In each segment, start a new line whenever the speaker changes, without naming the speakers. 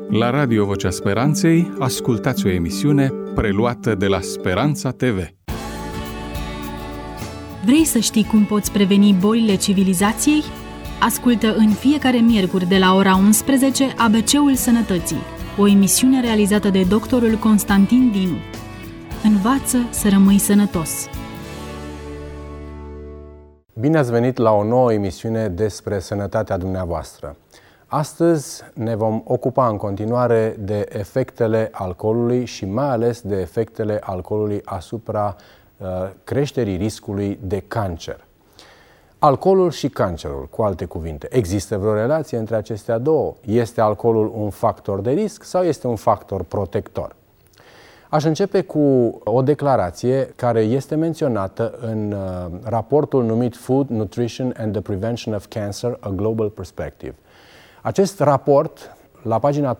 La Radio Vocea Speranței ascultați o emisiune preluată de la Speranța TV.
Vrei să știi cum poți preveni bolile civilizației? Ascultă în fiecare miercuri de la ora 11 ABC-ul Sănătății, o emisiune realizată de doctorul Constantin Dinu. Învață să rămâi sănătos!
Bine ați venit la o nouă emisiune despre sănătatea dumneavoastră. Astăzi ne vom ocupa în continuare de efectele alcoolului și mai ales de efectele alcoolului asupra creșterii riscului de cancer. Alcoolul și cancerul, cu alte cuvinte, există vreo relație între acestea două? Este alcoolul un factor de risc sau este un factor protector? Aș începe cu o declarație care este menționată în raportul numit Food, Nutrition and the Prevention of Cancer, a Global Perspective. Acest raport, la pagina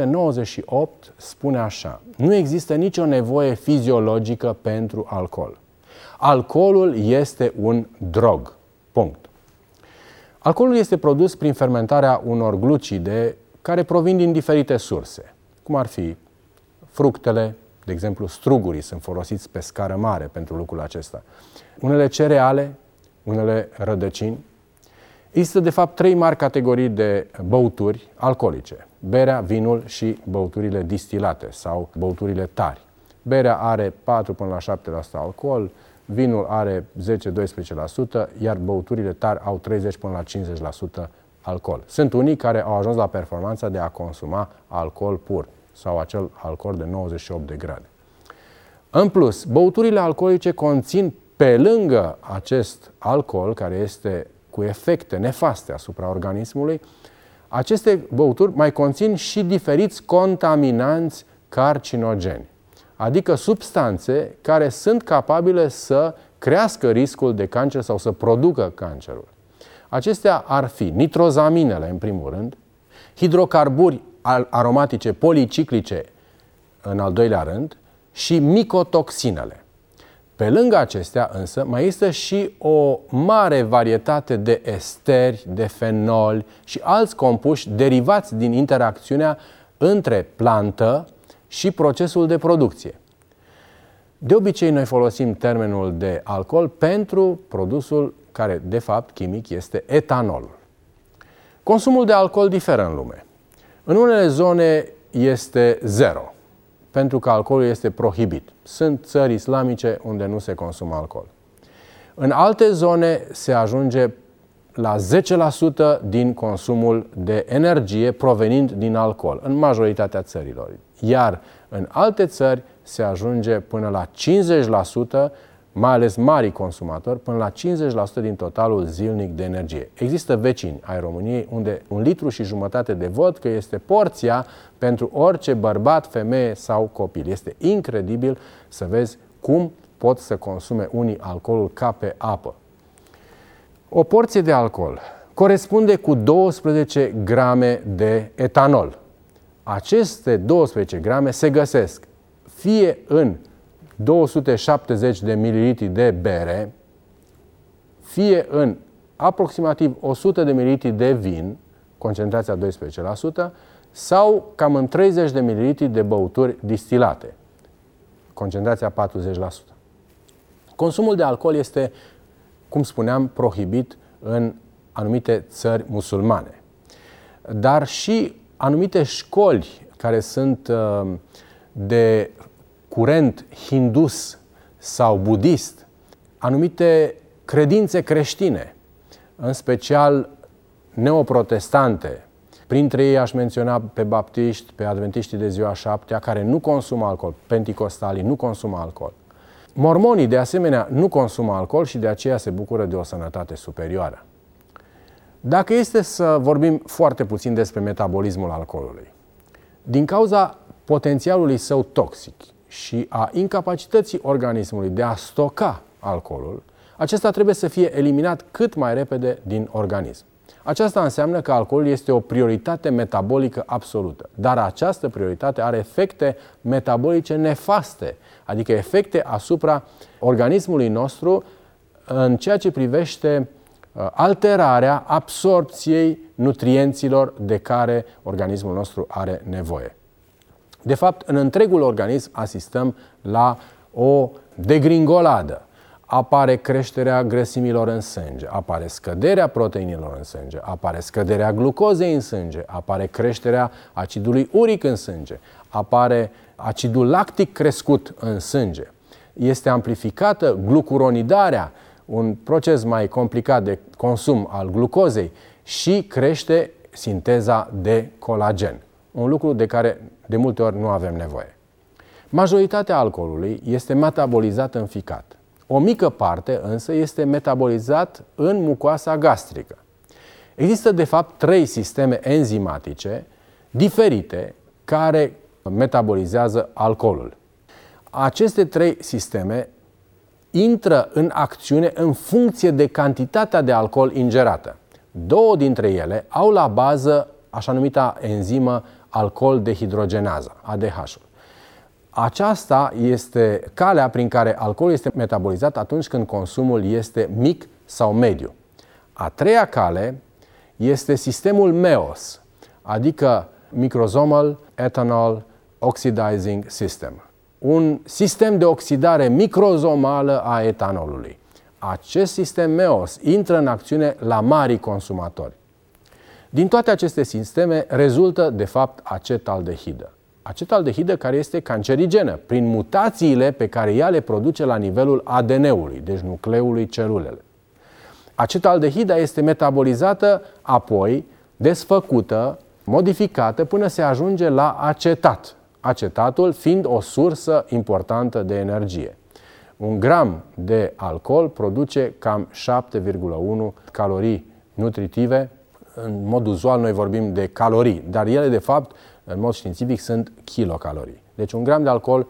398, spune așa: nu există nicio nevoie fiziologică pentru alcool. Alcoolul este un drog. Punct. Alcoolul este produs prin fermentarea unor glucide care provin din diferite surse, cum ar fi fructele, de exemplu strugurii sunt folosiți pe scară mare pentru lucrul acesta, unele cereale, unele rădăcini. Există, de fapt, 3 mari categorii de băuturi alcoolice: berea, vinul și băuturile distilate sau băuturile tari. Berea are 4 până la 7% alcool, vinul are 10-12%, iar băuturile tari au 30 până la 50% alcool. Sunt unii care au ajuns la performanța de a consuma alcool pur sau acel alcool de 98 de grade. În plus, băuturile alcoolice conțin, pe lângă acest alcool care este cu efecte nefaste asupra organismului, aceste băuturi mai conțin și diferiți contaminanți carcinogeni, adică substanțe care sunt capabile să crească riscul de cancer sau să producă cancerul. Acestea ar fi nitrozaminele, în primul rând, hidrocarburi aromatice policiclice, în al doilea rând, și micotoxinele. Pe lângă acestea, însă, mai există și o mare varietate de esteri, de fenoli și alți compuși derivați din interacțiunea între plantă și procesul de producție. De obicei, noi folosim termenul de alcool pentru produsul care, de fapt, chimic, este etanolul. Consumul de alcool diferă în lume. În unele zone este zero, pentru că alcoolul este prohibit. Sunt țări islamice unde nu se consumă alcool. În alte zone se ajunge la 10% din consumul de energie provenind din alcool, în majoritatea țărilor. Iar în alte țări se ajunge până la 50%, mai ales mari consumatori, până la 50% din totalul zilnic de energie. Există vecini ai României unde 1,5 litri de vodcă este porția pentru orice bărbat, femeie sau copil. Este incredibil să vezi cum pot să consume unii alcoolul ca pe apă. O porție de alcool corespunde cu 12 grame de etanol. Aceste 12 grame se găsesc fie în 270 de mililitri de bere, fie în aproximativ 100 de mililitri de vin, concentrația 12%, sau cam în 30 de mililitri de băuturi distilate, concentrația 40%. Consumul de alcool este, cum spuneam, prohibit în anumite țări musulmane, dar și anumite școli care sunt de curent hindus sau budist, anumite credințe creștine, în special neoprotestante. Printre ei aș menționa pe baptiști, pe adventiștii de ziua șaptea, care nu consumă alcool, penticostalii nu consumă alcool. Mormonii, de asemenea, nu consumă alcool și de aceea se bucură de o sănătate superioară. Dacă este să vorbim foarte puțin despre metabolismul alcoolului, din cauza potențialului său toxic și a incapacității organismului de a stoca alcoolul, acesta trebuie să fie eliminat cât mai repede din organism. Aceasta înseamnă că alcoolul este o prioritate metabolică absolută, dar această prioritate are efecte metabolice nefaste, adică efecte asupra organismului nostru în ceea ce privește alterarea absorpției nutrienților de care organismul nostru are nevoie. De fapt, în întregul organism asistăm la o degringoladă. Apare creșterea grăsimilor în sânge, apare scăderea proteinilor în sânge, apare scăderea glucozei în sânge, apare creșterea acidului uric în sânge, apare acidul lactic crescut în sânge. Este amplificată glucuronidarea, un proces mai complicat de consum al glucozei, și crește sinteza de colagen, un lucru de care de multe ori nu avem nevoie. Majoritatea alcoolului este metabolizat în ficat. O mică parte însă este metabolizat în mucoasa gastrică. Există de fapt 3 sisteme enzimatice diferite care metabolizează alcoolul. Aceste 3 sisteme intră în acțiune în funcție de cantitatea de alcool ingerată. 2 dintre ele au la bază așa numita enzimă alcool dehidrogenază, ADH-ul. Aceasta este calea prin care alcoolul este metabolizat atunci când consumul este mic sau mediu. A 3-a cale este sistemul MEOS, adică Microsomal Ethanol Oxidizing System, un sistem de oxidare microzomală a etanolului. Acest sistem MEOS intră în acțiune la mari consumatori. Din toate aceste sisteme rezultă, de fapt, acetaldehidă. Acetaldehidă care este cancerigenă prin mutațiile pe care ea le produce la nivelul ADN-ului, deci nucleului celulele. Acetaldehida este metabolizată, apoi desfăcută, modificată până se ajunge la acetat. Acetatul fiind o sursă importantă de energie. 1 gram de alcool produce cam 7,1 calorii nutritive. În mod uzual noi vorbim de calorii, dar ele de fapt, în mod științific, sunt kilocalorii. Deci 1 gram de alcool,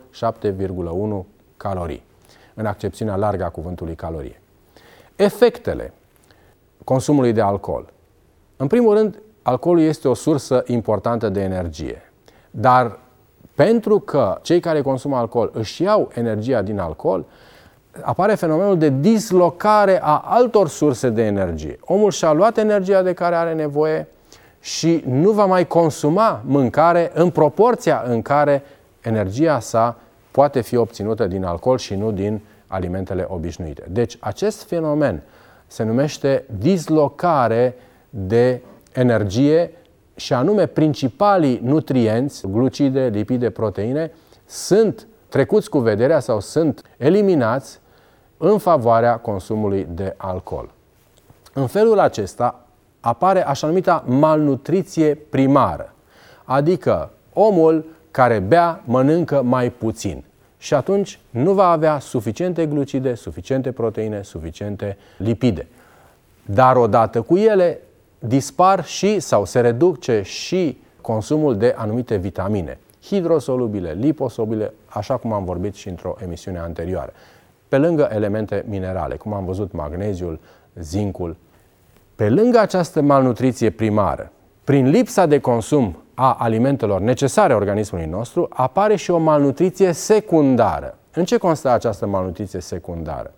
7,1 calorii, în accepțiunea largă a cuvântului calorie. Efectele consumului de alcool. În primul rând, alcoolul este o sursă importantă de energie, dar pentru că cei care consumă alcool își iau energia din alcool, apare fenomenul de dislocare a altor surse de energie. Omul și-a luat energia de care are nevoie și nu va mai consuma mâncare în proporția în care energia sa poate fi obținută din alcool și nu din alimentele obișnuite. Deci acest fenomen se numește dislocare de energie și anume principalii nutrienți, glucide, lipide, proteine, sunt trecuți cu vederea sau sunt eliminați în favoarea consumului de alcool. În felul acesta apare așa numita malnutriție primară, adică omul care bea mănâncă mai puțin și atunci nu va avea suficiente glucide, suficiente proteine, suficiente lipide. Dar odată cu ele dispar și sau se reduce și consumul de anumite vitamine, hidrosolubile, liposolubile, așa cum am vorbit și într-o emisiune anterioară. Pe lângă elemente minerale, cum am văzut magneziul, zincul. Pe lângă această malnutriție primară, prin lipsa de consum a alimentelor necesare organismului nostru, apare și o malnutriție secundară. În ce constă această malnutriție secundară?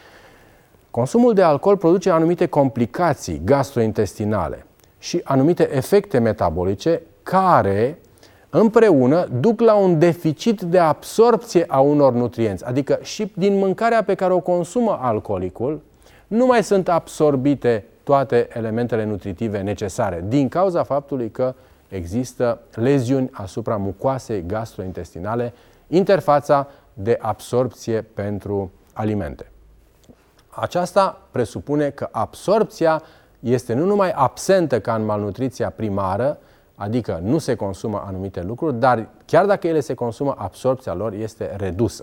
Consumul de alcool produce anumite complicații gastrointestinale și anumite efecte metabolice care împreună duc la un deficit de absorpție a unor nutrienți. Adică și din mâncarea pe care o consumă alcoolicul nu mai sunt absorbite toate elementele nutritive necesare din cauza faptului că există leziuni asupra mucoasei gastrointestinale, interfața de absorpție pentru alimente. Aceasta presupune că absorpția este nu numai absentă ca în malnutriția primară, adică nu se consumă anumite lucruri, dar chiar dacă ele se consumă, absorpția lor este redusă.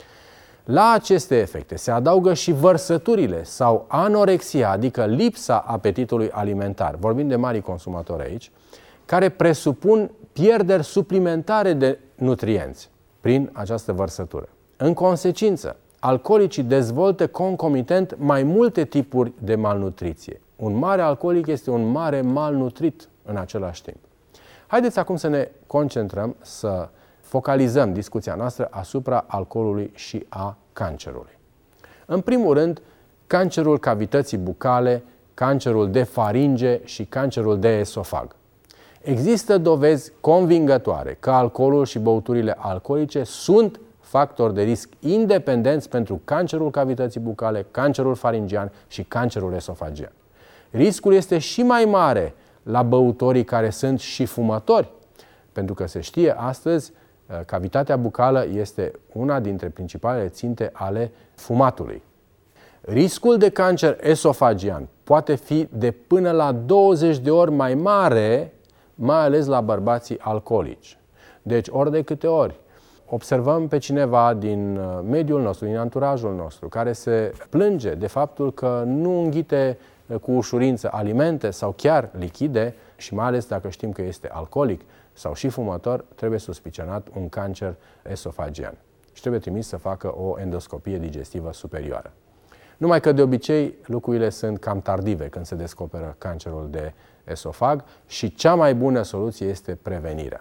La aceste efecte se adaugă și vărsăturile sau anorexia, adică lipsa apetitului alimentar. Vorbim de mari consumatori aici, care presupun pierderi suplimentare de nutrienți prin această vărsătură. În consecință, alcoolicii dezvoltă concomitent mai multe tipuri de malnutriție. Un mare alcoolic este un mare malnutrit în același timp. Haideți acum să ne concentrăm, să focalizăm discuția noastră asupra alcoolului și a cancerului. În primul rând, cancerul cavității bucale cancerul de faringe și cancerul de esofag. Există dovezi convingătoare că alcoolul și băuturile alcoolice sunt factori de risc independenți pentru cancerul cavității bucale, cancerul faringian și cancerul esofagian. Riscul este și mai mare la băutorii care sunt și fumători, pentru că se știe astăzi, cavitatea bucală este una dintre principalele ținte ale fumatului. Riscul de cancer esofagian poate fi de până la 20 de ori mai mare, mai ales la bărbații alcoolici. Deci, ori de câte ori observăm pe cineva din mediul nostru, din anturajul nostru, care se plânge de faptul că nu înghite cu ușurință alimente sau chiar lichide, și mai ales dacă știm că este alcoolic sau și fumător, trebuie suspicionat un cancer esofagian și trebuie trimis să facă o endoscopie digestivă superioară. Numai că de obicei lucrurile sunt cam tardive când se descoperă cancerul de esofag și cea mai bună soluție este prevenirea.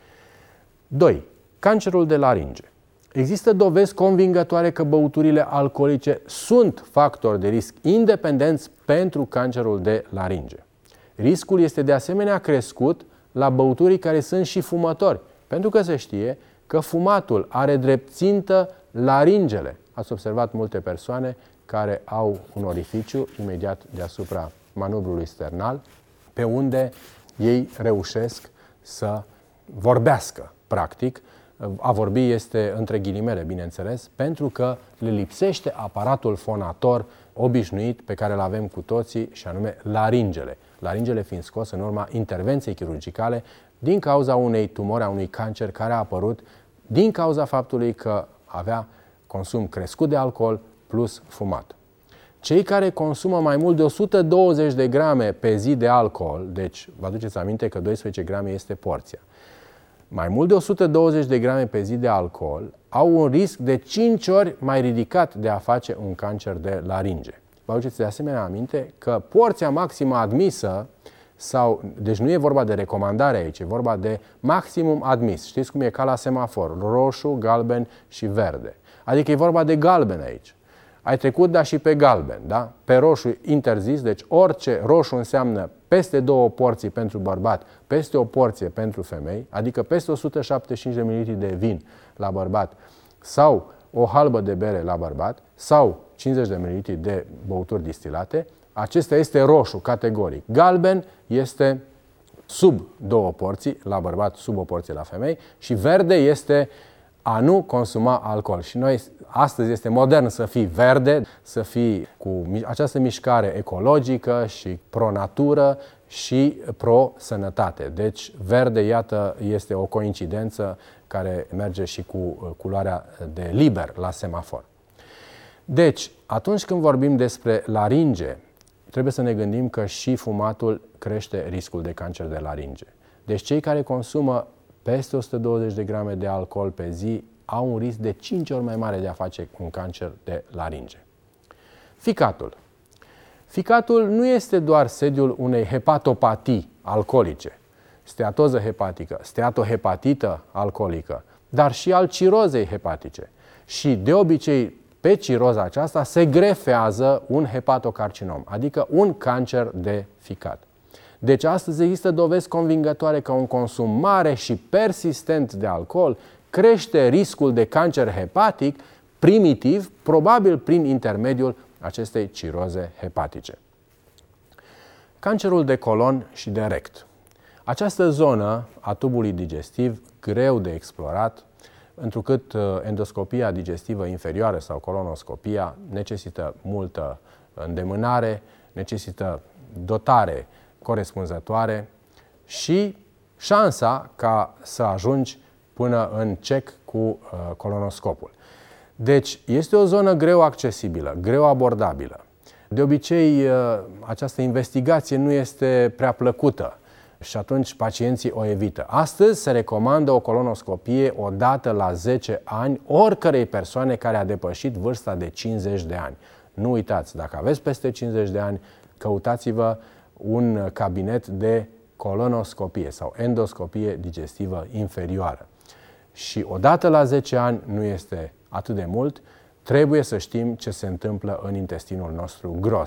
2. Cancerul de laringe. Există dovezi convingătoare că băuturile alcoolice sunt factori de risc independenți pentru cancerul de laringe. Riscul este de asemenea crescut la băuturii care sunt și fumători, pentru că se știe că fumatul are drept țintă laringele. Ați observat multe persoane care au un orificiu imediat deasupra manubrului sternal, pe unde ei reușesc să vorbească, practic. A vorbi este între ghilimele, bineînțeles, pentru că le lipsește aparatul fonator obișnuit pe care îl avem cu toții, și anume laringele. Laringele fiind scos în urma intervenției chirurgicale din cauza unei tumori, a unui cancer care a apărut din cauza faptului că avea consum crescut de alcool plus fumat. Cei care consumă mai mult de 120 de grame pe zi de alcool, deci vă aduceți aminte că 12 grame este porția, mai mult de 120 de grame pe zi de alcool au un risc de 5 ori mai ridicat de a face un cancer de laringe. Vă aduceți de asemenea aminte că porția maximă admisă, deci nu e vorba de recomandare aici, e vorba de maximum admis. Știți cum e ca la semafor, roșu, galben și verde. Adică e vorba de galben aici. Ai trecut, dar și pe galben, da? Pe roșu interzis, deci orice roșu înseamnă peste 2 porții pentru bărbat, peste o porție pentru femei, adică peste 175 de ml de vin la bărbat sau o halbă de bere la bărbat sau 50 de ml de băuturi distilate, acesta este roșu, categoric. Galben este sub 2 porții la bărbat, sub o porție la femei și verde este a nu consuma alcool. Și noi, astăzi este modern să fii verde, să fii cu această mișcare ecologică și pro-natură și pro-sănătate. Deci, verde, iată, este o coincidență care merge și cu culoarea de liber la semafor. Deci, atunci când vorbim despre laringe, trebuie să ne gândim că și fumatul crește riscul de cancer de laringe. Deci, cei care consumă peste 120 de grame de alcool pe zi au un risc de 5 ori mai mare de a face un cancer de laringe. Ficatul. Ficatul nu este doar sediul unei hepatopatii alcoolice, steatoză hepatică, steatohepatită alcoolică, dar și al cirozei hepatice. Și de obicei pe ciroza aceasta se grefează un hepatocarcinom, adică un cancer de ficat. Deci astăzi există dovezi convingătoare că un consum mare și persistent de alcool crește riscul de cancer hepatic primitiv, probabil prin intermediul acestei ciroze hepatice. Cancerul de colon și de rect. Această zonă a tubului digestiv, greu de explorat, întrucât endoscopia digestivă inferioară sau colonoscopia necesită multă îndemânare, necesită dotare corespunzătoare și șansa ca să ajungi până în cec cu colonoscopul. Deci este o zonă greu accesibilă, greu abordabilă. De obicei, această investigație nu este prea plăcută și atunci pacienții o evită. Astăzi se recomandă o colonoscopie o dată la 10 ani oricărei persoane care a depășit vârsta de 50 de ani. Nu uitați, dacă aveți peste 50 de ani, căutați-vă un cabinet de colonoscopie sau endoscopie digestivă inferioară. Și odată la 10 ani nu este atât de mult, trebuie să știm ce se întâmplă în intestinul nostru gros.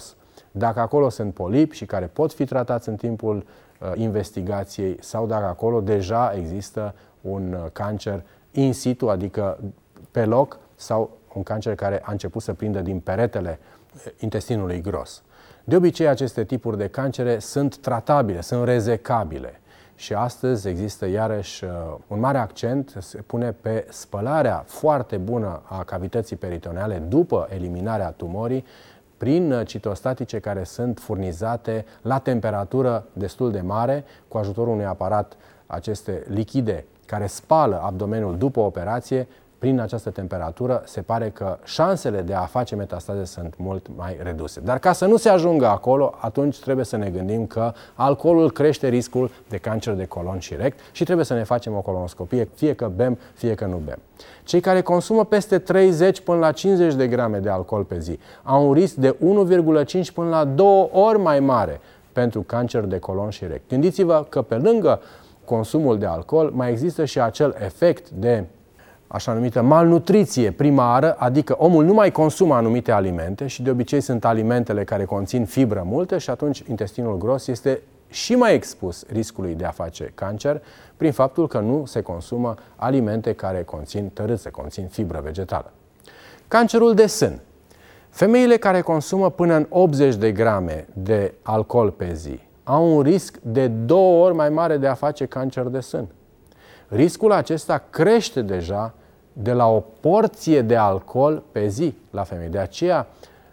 dacă acolo sunt polipi și care pot fi tratați în timpul investigației sau dacă acolo deja există un cancer in situ, adică pe loc, sau un cancer care a început să prindă din peretele intestinului gros. De obicei, aceste tipuri de cancere sunt tratabile, sunt rezecabile și astăzi există iarăși un mare accent, se pune pe spălarea foarte bună a cavității peritoneale după eliminarea tumorii prin citostatice care sunt furnizate la temperatură destul de mare, cu ajutorul unui aparat, aceste lichide care spală abdomenul după operație. Prin această temperatură se pare că șansele de a face metastaze sunt mult mai reduse. Dar ca să nu se ajungă acolo, atunci trebuie să ne gândim că alcoolul crește riscul de cancer de colon și rect și trebuie să ne facem o colonoscopie, fie că bem, fie că nu bem. Cei care consumă peste 30 până la 50 de grame de alcool pe zi au un risc de 1,5 până la 2 ori mai mare pentru cancer de colon și rect. Gândiți-vă că pe lângă consumul de alcool mai există și acel efect de așa numită malnutriție primară, adică omul nu mai consumă anumite alimente și de obicei sunt alimentele care conțin fibră multă și atunci intestinul gros este și mai expus riscului de a face cancer prin faptul că nu se consumă alimente care conțin tărâțe, conțin fibră vegetală. Cancerul de sân. Femeile care consumă până în 80 de grame de alcool pe zi au un risc de 2 ori mai mare de a face cancer de sân. Riscul acesta crește deja de la o porție de alcool pe zi la femei. De aceea,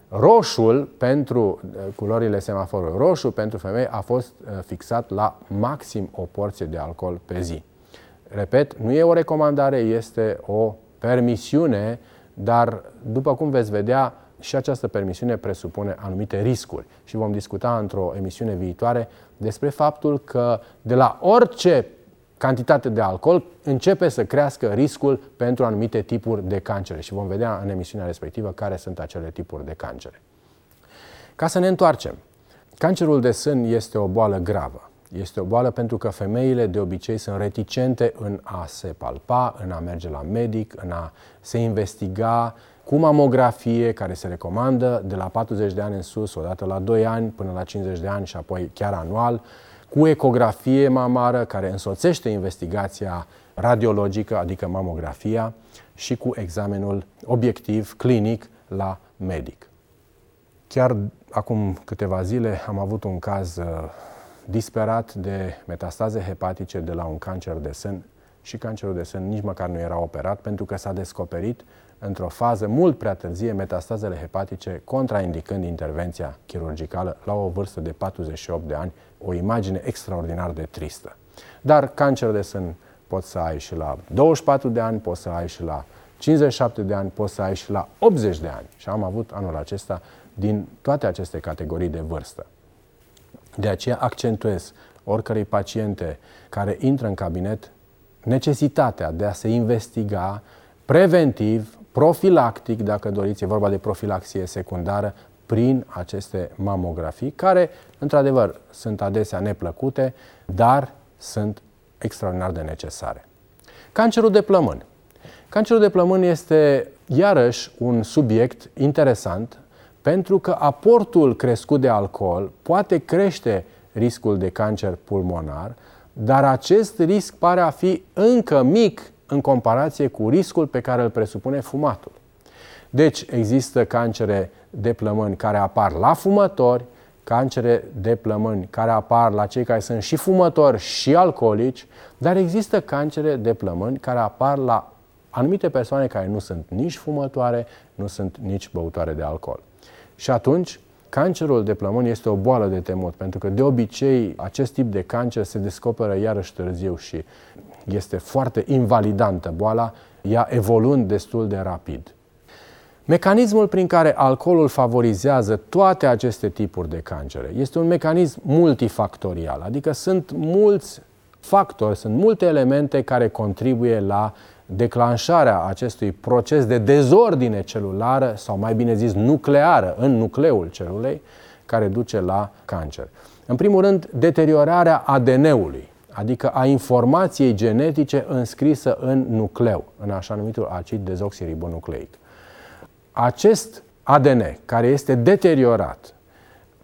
roșul pentru culorile semaforului, roșu pentru femei a fost fixat la maxim o porție de alcool pe zi. Repet, nu e o recomandare, este o permisiune, dar după cum veți vedea, și această permisiune presupune anumite riscuri. Și vom discuta într-o emisiune viitoare despre faptul că de la orice cantitate de alcool începe să crească riscul pentru anumite tipuri de cancere și vom vedea în emisiunea respectivă care sunt acele tipuri de cancere. Ca să ne întoarcem, cancerul de sân este o boală gravă. Este o boală pentru că femeile de obicei sunt reticente în a se palpa, în a merge la medic, în a se investiga cu mamografie, care se recomandă de la 40 de ani în sus, odată la 2 ani până la 50 de ani și apoi chiar anual, cu ecografie mamară, care însoțește investigația radiologică, adică mamografia, și cu examenul obiectiv, clinic, la medic. Chiar acum câteva zile am avut un caz disperat de metastaze hepatice de la un cancer de sân și cancerul de sân nici măcar nu era operat pentru că s-a descoperit într-o fază mult prea târzie metastazele hepatice, contraindicând intervenția chirurgicală la o vârstă de 48 de ani, o imagine extraordinar de tristă. Dar cancer de sân poți să ai și la 24 de ani, poți să ai și la 57 de ani, poți să ai și la 80 de ani. Și am avut anul acesta din toate aceste categorii de vârstă. De aceea accentuez oricărei paciente care intră în cabinet necesitatea de a se investiga preventiv, profilactic, dacă doriți, e vorba de profilaxie secundară, prin aceste mamografii, care, într-adevăr, sunt adesea neplăcute, dar sunt extraordinar de necesare. Cancerul de plămân. Cancerul de plămân este, iarăși, un subiect interesant, pentru că aportul crescut de alcool poate crește riscul de cancer pulmonar, dar acest risc pare a fi încă mic în comparație cu riscul pe care îl presupune fumatul. Deci există cancere de plămâni care apar la fumători, cancere de plămâni care apar la cei care sunt și fumători și alcoolici, dar există cancere de plămâni care apar la anumite persoane care nu sunt nici fumătoare, nu sunt nici băutoare de alcool. Și atunci, cancerul de plămâni este o boală de temut, pentru că de obicei acest tip de cancer se descoperă iarăși târziu și este foarte invalidantă boala, ea evoluând destul de rapid. Mecanismul prin care alcoolul favorizează toate aceste tipuri de cancere este un mecanism multifactorial, adică sunt mulți factori, sunt multe elemente care contribuie la declanșarea acestui proces de dezordine celulară, sau mai bine zis nucleară, în nucleul celulei, care duce la cancer. În primul rând, deteriorarea ADN-ului, adică a informației genetice înscrisă în nucleu, în așa numitul acid dezoxiribonucleic. Acest ADN, care este deteriorat,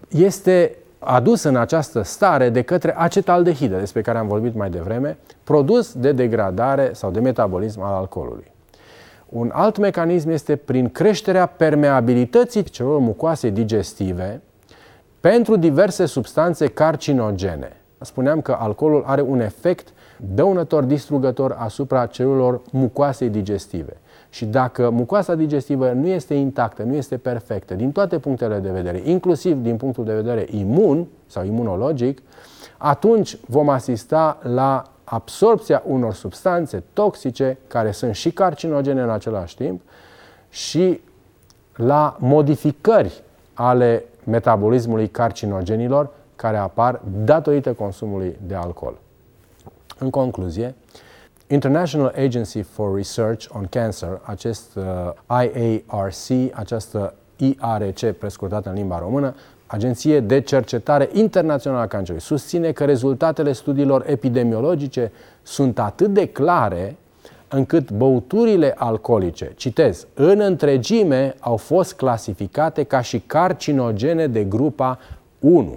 este adus în această stare de către acetaldehidă, despre care am vorbit mai devreme, produs de degradare sau de metabolism al alcoolului. Un alt mecanism este prin creșterea permeabilității celulelor mucoase digestive pentru diverse substanțe carcinogene. Spuneam că alcoolul are un efect dăunător, distrugător asupra celulelor mucoasei digestive. Și dacă mucoasa digestivă nu este intactă, nu este perfectă, din toate punctele de vedere, inclusiv din punctul de vedere imun sau imunologic, atunci vom asista la absorbția unor substanțe toxice, care sunt și carcinogene în același timp, și la modificări ale metabolismului carcinogenilor care apar datorită consumului de alcool. În concluzie, International Agency for Research on Cancer, acest IARC, această IARC prescurtată în limba română, Agenție de Cercetare Internațională a Cancerului, susține că rezultatele studiilor epidemiologice sunt atât de clare încât băuturile alcoolice, citez, în întregime au fost clasificate ca și carcinogene de grupa 1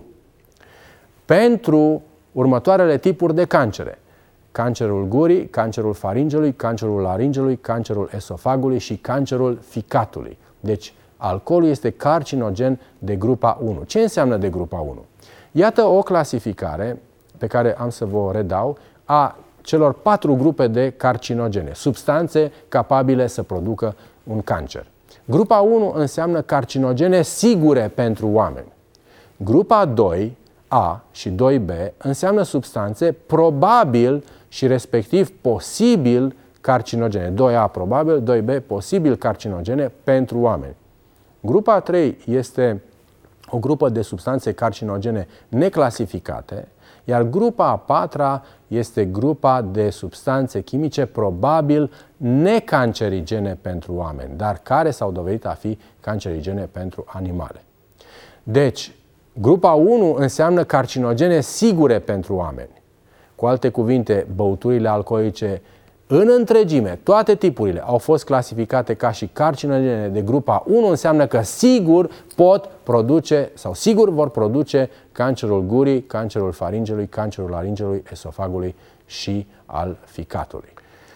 pentru următoarele tipuri de cancere: cancerul gurii, cancerul faringelui, cancerul laringelui, cancerul esofagului și cancerul ficatului. Deci, alcoolul este carcinogen de grupa 1. Ce înseamnă de grupa 1? Iată o clasificare pe care am să vă redau a celor 4 grupe de carcinogene, substanțe capabile să producă un cancer. Grupa 1 înseamnă carcinogene sigure pentru oameni. Grupa 2A și 2B înseamnă substanțe probabil și respectiv posibil carcinogene. 2A probabil, 2B posibil carcinogene pentru oameni. Grupa 3 este o grupă de substanțe carcinogene neclasificate, iar grupa a 4-a este grupa de substanțe chimice probabil necancerigene pentru oameni, dar care s-au dovedit a fi cancerigene pentru animale. Deci, grupa 1 înseamnă carcinogene sigure pentru oameni. Cu alte cuvinte, băuturile alcoolice în întregime, toate tipurile, au fost clasificate ca și carcinogene de grupa 1, înseamnă că sigur pot produce sau sigur vor produce cancerul gurii, cancerul faringelui, cancerul laringelui, esofagului și al ficatului.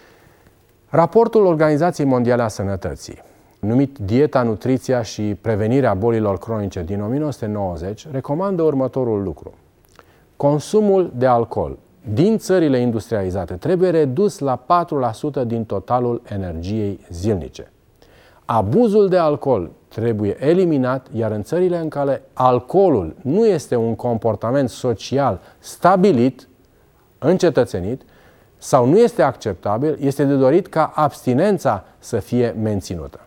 Raportul Organizației Mondiale a Sănătății, numit Dieta, Nutriția și Prevenirea bolilor cronice din 1990, recomandă următorul lucru: consumul de alcool din țările industrializate trebuie redus la 4% din totalul energiei zilnice. Abuzul de alcool trebuie eliminat, iar în țările în care alcoolul nu este un comportament social stabilit, încetățenit, sau nu este acceptabil, este de dorit ca abstinența să fie menținută.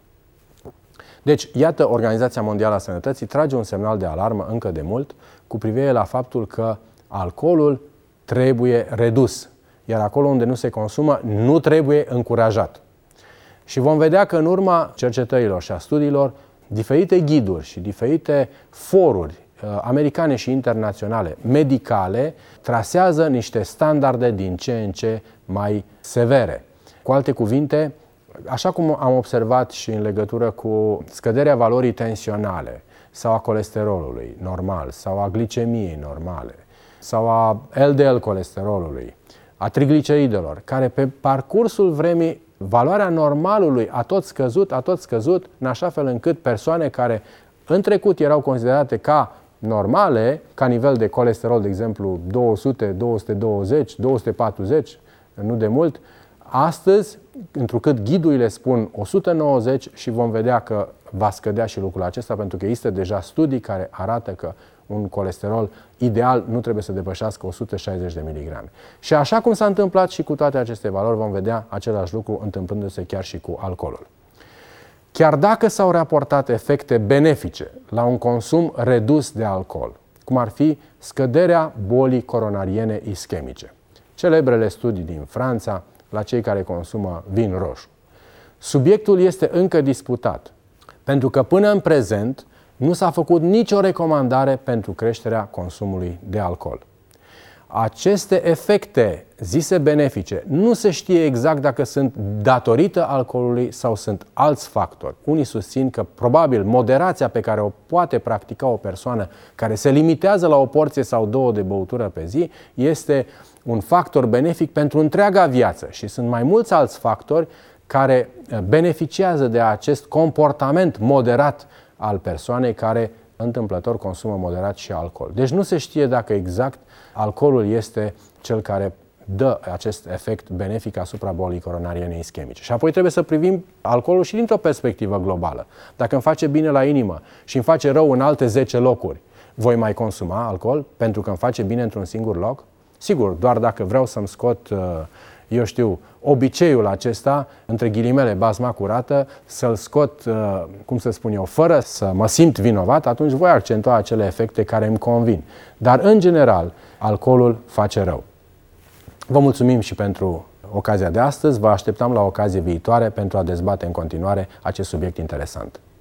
Deci, iată, Organizația Mondială a Sănătății trage un semnal de alarmă încă de mult cu privire la faptul că alcoolul trebuie redus, iar acolo unde nu se consumă, nu trebuie încurajat. Și vom vedea că în urma cercetărilor și a studiilor, diferite ghiduri și diferite foruri americane și internaționale medicale trasează niște standarde din ce în ce mai severe. Cu alte cuvinte, așa cum am observat și în legătură cu scăderea valorii tensionale sau a colesterolului normal sau a glicemiei normale sau a LDL colesterolului, a trigliceridelor, care pe parcursul vremii valoarea normalului a tot scăzut, în așa fel încât persoane care în trecut erau considerate ca normale, ca nivel de colesterol, de exemplu, 200, 220, 240, nu de mult, astăzi, întrucât ghidurile spun 190 și vom vedea că va scădea și lucrul acesta, pentru că există deja studii care arată că un colesterol ideal nu trebuie să depășească 160 de miligrame. Și așa cum s-a întâmplat și cu toate aceste valori, vom vedea același lucru întâmplându-se chiar și cu alcoolul. Chiar dacă s-au raportat efecte benefice la un consum redus de alcool, cum ar fi scăderea bolii coronariene ischemice, celebrele studii din Franța la cei care consumă vin roșu, subiectul este încă disputat, pentru că până în prezent nu s-a făcut nicio recomandare pentru creșterea consumului de alcool. aceste efecte zise benefice nu se știe exact dacă sunt datorită alcoolului sau sunt alți factori. Unii susțin că probabil moderația pe care o poate practica o persoană care se limitează la o porție sau 2 de băutură pe zi este un factor benefic pentru întreaga viață și sunt mai mulți alți factori care beneficiază de acest comportament moderat al persoanei care întâmplător consumă moderat și alcool. Deci nu se știe dacă exact alcoolul este cel care dă acest efect benefic asupra bolii coronariene ischemice. Și apoi trebuie să privim alcoolul și dintr-o perspectivă globală. Dacă îmi face bine la inimă și îmi face rău în alte 10 locuri, voi mai consuma alcool pentru că îmi face bine într-un singur loc? Sigur, doar dacă vreau să-mi scot, eu știu, obiceiul acesta, între ghilimele, bazma curată, să-l scot, cum să spun eu, fără să mă simt vinovat, atunci voi accentua acele efecte care îmi convin. Dar, în general, alcoolul face rău. Vă mulțumim și pentru ocazia de astăzi, vă așteptăm la ocazie viitoare pentru a dezbate în continuare acest subiect interesant.